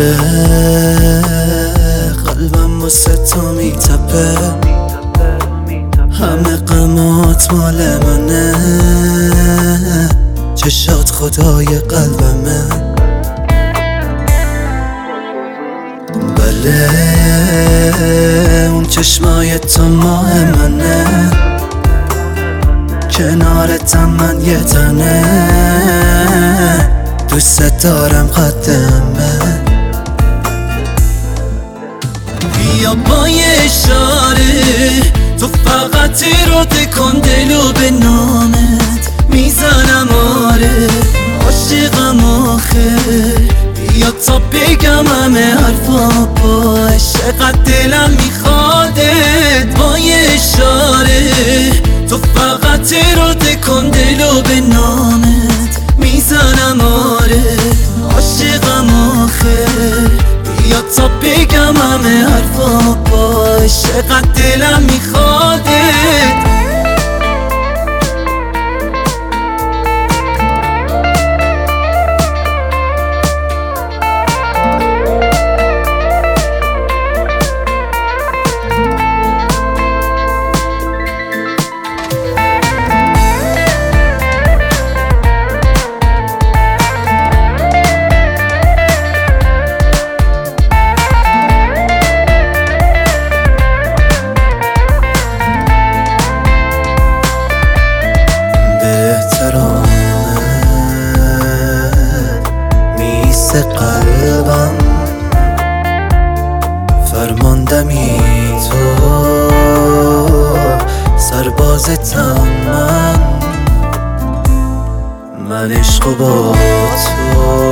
بله قلبم واسه تو میتپه، همه غمات مال منه، چشات خدای قلبمه. بله اون چشمای تو ماه منه، کنارتم من یه تنه، دوست دارم قدمه. بیا با یه اشاره تو فقط اراده کن دلو به نامت میزنم، آره عاشقم آخه. بیا تا بگم همه حرفا باش، چقدر دلم میخوادت. با یه اشاره تو فقط اراده کن دلو به نامت میزنم، آره عاشقم آخه. بیا تا بگم همه حرفا باش، چقدر دلم میخوادت. قلبم فرماندمی تو، سربازتم من عشقو با تو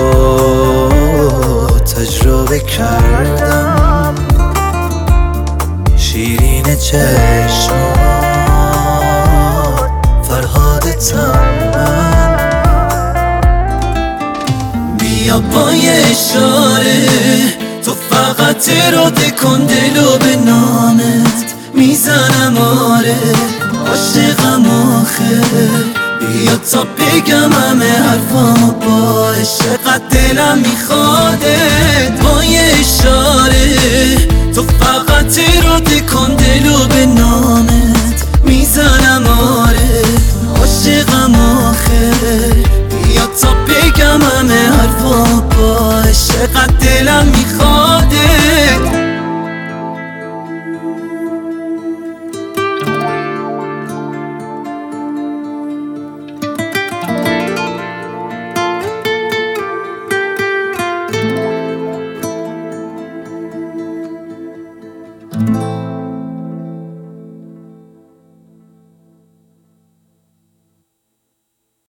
تجربه کردم. شیرین چشمات فرهادتم من. بیا با یه اشاره تو فقط اراده کن دلو به نامت میزنم، آره عاشقم آخه. بیا تا بگم همه حرفا باش، چقدر دلم میخوادت. با یه اشاره تو فقط اراده کن دلو به نامت میزنم، آره عاشقم آخه. بیا تا بگم همه حرفا باش، چقدر دلم میخوادت.